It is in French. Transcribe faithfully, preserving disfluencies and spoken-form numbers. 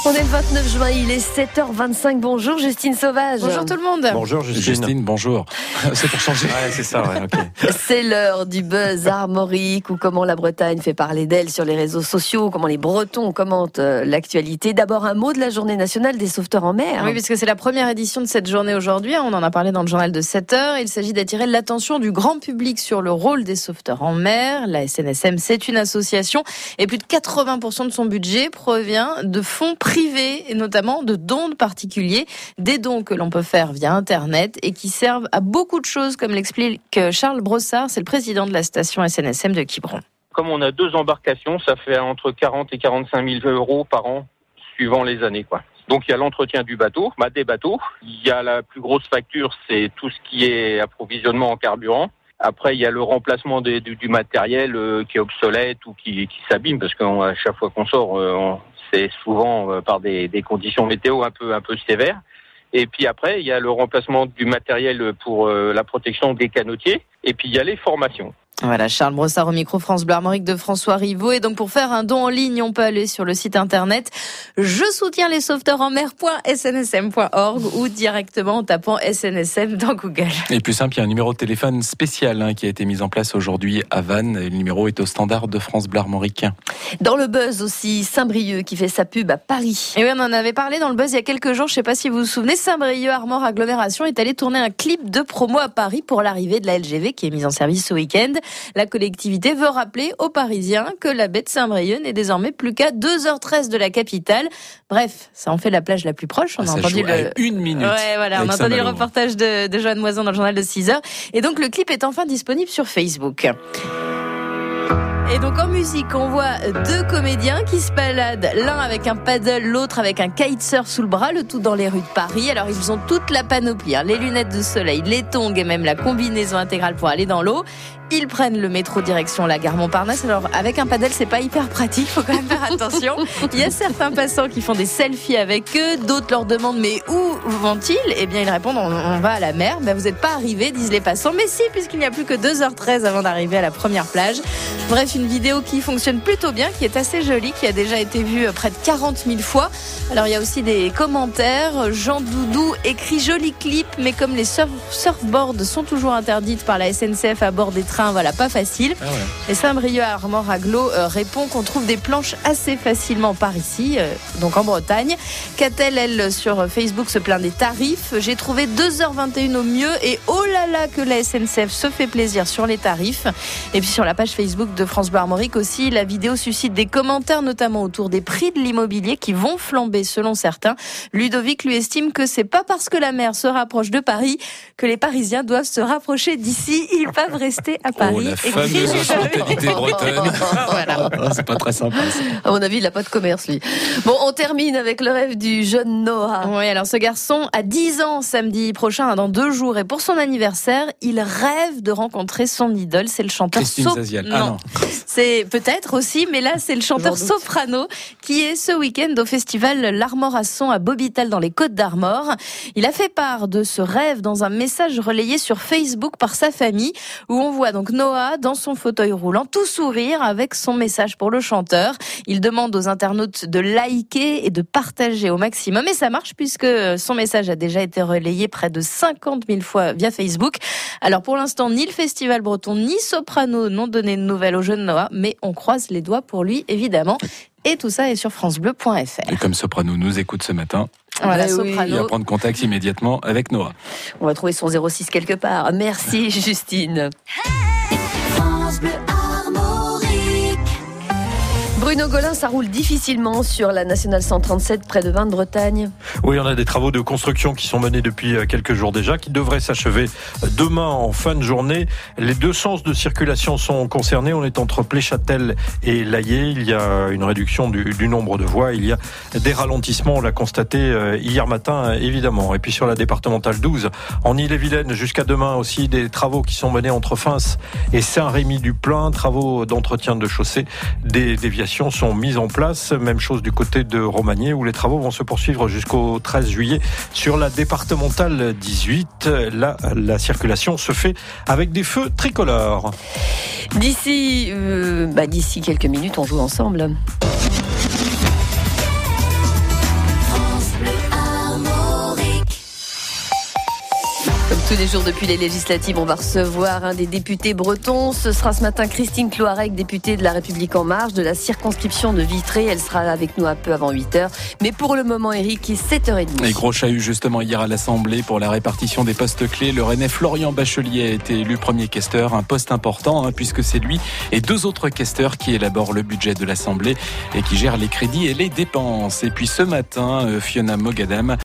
On est le vingt-neuf juin, il est sept heures vingt-cinq. Bonjour Justine Sauvage. Bonjour tout le monde. Bonjour Justine. Justine, bonjour. C'est pour changer. Ouais, c'est ça, ouais, ok. C'est l'heure du buzz armorique ou comment la Bretagne fait parler d'elle sur les réseaux sociaux, comment les Bretons commentent l'actualité. D'abord un mot de la journée nationale des sauveteurs en mer. Oui, puisque c'est la première édition de cette journée aujourd'hui. On en a parlé dans le journal de sept heures. Il s'agit d'attirer l'attention du grand public sur le rôle des sauveteurs en mer. La S N S M, c'est une association et plus de quatre-vingts pour cent de son budget provient de fonds privés et notamment de dons de particuliers. Des dons que l'on peut faire via Internet et qui servent à beaucoup de choses, comme l'explique Charles Brossard, c'est le président de la station S N S M de Quiberon. Comme on a deux embarcations, ça fait entre quarante et quarante-cinq mille euros par an, suivant les années, quoi. Donc il y a l'entretien du bateau, bah, des bateaux. Il y a la plus grosse facture, c'est tout ce qui est approvisionnement en carburant. Après, il y a le remplacement des, du, du matériel euh, qui est obsolète ou qui, qui s'abîme, parce qu'à chaque fois qu'on sort, euh, on, c'est souvent euh, par des, des conditions météo un peu, un peu sévères. Et puis après, il y a le remplacement du matériel pour euh, la protection des canotiers. Et puis il y a les formations. Voilà, Charles Brossard au micro France Bleu Armorique de François Rivaud. Et donc pour faire un don en ligne, on peut aller sur le site internet je soutiens les sauveteurs en mer point s n s m point org ou directement en tapant S N S M dans Google. Et plus simple, il y a un numéro de téléphone spécial hein, qui a été mis en place aujourd'hui à Vannes. Le numéro est au standard de France Bleu Armorique. Dans le buzz aussi, Saint-Brieuc qui fait sa pub à Paris. Et oui, on en avait parlé dans le buzz il y a quelques jours. Je ne sais pas si vous vous souvenez, Saint-Brieuc Armor Agglomération est allé tourner un clip de promo à Paris pour l'arrivée de la L G V qui est mise en service ce week-end. La collectivité veut rappeler aux Parisiens que la baie de Saint-Brieuc n'est désormais plus qu'à deux heures treize de la capitale. Bref, ça en fait la plage la plus proche. On ah, a entendu le... une minute. Ouais, voilà, on a entendu le reportage de, de Joanne Moison dans le journal de six heures. Et donc le clip est enfin disponible sur Facebook. Et donc en musique, on voit deux comédiens qui se baladent, l'un avec un paddle, l'autre avec un kitesurf sous le bras, le tout dans les rues de Paris. Alors ils ont toute la panoplie, hein, les lunettes de soleil, les tongs et même la combinaison intégrale pour aller dans l'eau. Ils prennent le métro direction la gare Montparnasse. Alors avec un paddle, c'est pas hyper pratique, faut quand même faire attention. Il y a certains passants qui font des selfies avec eux, d'autres leur demandent mais où vont-ils ? Eh bien ils répondent on, on va à la mer. Ben vous n'êtes pas arrivés, disent les passants. Mais si, puisqu'il n'y a plus que deux heures treize avant d'arriver à la première plage. Bref, une vidéo qui fonctionne plutôt bien, qui est assez jolie, qui a déjà été vue près de quarante mille fois. Alors il y a aussi des commentaires. Jean Doudou écrit joli clip, mais comme les surf- surfboards sont toujours interdites par la S N C F à bord des trains, voilà, pas facile. Ah ouais. Et Saint-Brieuc Armor Aglo euh, répond qu'on trouve des planches assez facilement par ici, euh, donc en Bretagne. Qu'a-t-elle, elle, sur Facebook, se plaint des tarifs. J'ai trouvé deux heures vingt et une au mieux et oh là là que la S N C F se fait plaisir sur les tarifs. Et puis sur la page Facebook de France Bleu Armorique aussi, la vidéo suscite des commentaires, notamment autour des prix de l'immobilier qui vont flamber selon certains. Ludovic lui estime que c'est pas parce que la mer se rapproche de Paris que les Parisiens doivent se rapprocher d'ici. Ils peuvent rester à Paris. Oh, la fameuse hospitalité bretonne. Voilà. C'est pas très sympa, ça. À mon avis, il n'a pas de commerce, lui. Bon, on termine avec le rêve du jeune Noah. Oui, alors ce garçon a dix ans samedi prochain, dans deux jours. Et pour son anniversaire, il rêve de rencontrer son idole. C'est le chanteur Christine so- Zaziel. Non. Ah non. C'est peut-être aussi, mais là, c'est le chanteur soprano qui est ce week-end au festival L'Armor à Son à Bobital dans les Côtes d'Armor. Il a fait part de ce rêve dans un message relayé sur Facebook par sa famille où on voit donc Noah dans son fauteuil roulant, tout sourire avec son message pour le chanteur. Il demande aux internautes de liker et de partager au maximum. Et ça marche puisque son message a déjà été relayé près de cinquante mille fois via Facebook. Alors pour l'instant, ni le Festival Breton ni Soprano n'ont donné de nouvelles au jeune Noah, mais on croise les doigts pour lui, évidemment. Et tout ça est sur francebleu point f r. Et comme Soprano nous écoute ce matin, voilà, oui, Soprano. il va prendre contact immédiatement avec Noah. On va trouver son zéro six quelque part. Merci Justine. France Bleu Armorique. Bruno Golin, ça roule difficilement sur la nationale cent trente-sept près de Vannes-Bretagne. Oui, on a des travaux de construction qui sont menés depuis quelques jours déjà, qui devraient s'achever demain en fin de journée. Les deux sens de circulation sont concernés. On est entre Pléchâtel et Laillé. Il y a une réduction du, du nombre de voies. Il y a des ralentissements, on l'a constaté hier matin, évidemment. Et puis sur la départementale douze, en Ille-et-Vilaine, jusqu'à demain aussi, des travaux qui sont menés entre Fins et Saint-Rémy-du-Plain. Travaux d'entretien de chaussée, des déviations sont mises en place. Même chose du côté de Romagné où les travaux vont se poursuivre jusqu'au treize juillet. Sur la départementale dix-huit, là, la circulation se fait avec des feux tricolores. D'ici, euh, bah, d'ici quelques minutes, on joue ensemble. Tous les jours depuis les législatives, on va recevoir un des députés bretons. Ce sera ce matin Christine Cloarec, députée de La République En Marche, de la circonscription de Vitré. Elle sera avec nous un peu avant huit heures. Mais pour le moment, Eric, il est sept heures trente. Et gros chahut justement hier à l'Assemblée pour la répartition des postes clés. Le Rennais Florian Bachelier a été élu premier questeur, un poste important hein, puisque c'est lui et deux autres questeurs qui élaborent le budget de l'Assemblée et qui gèrent les crédits et les dépenses. Et puis ce matin, Fiona Mogadam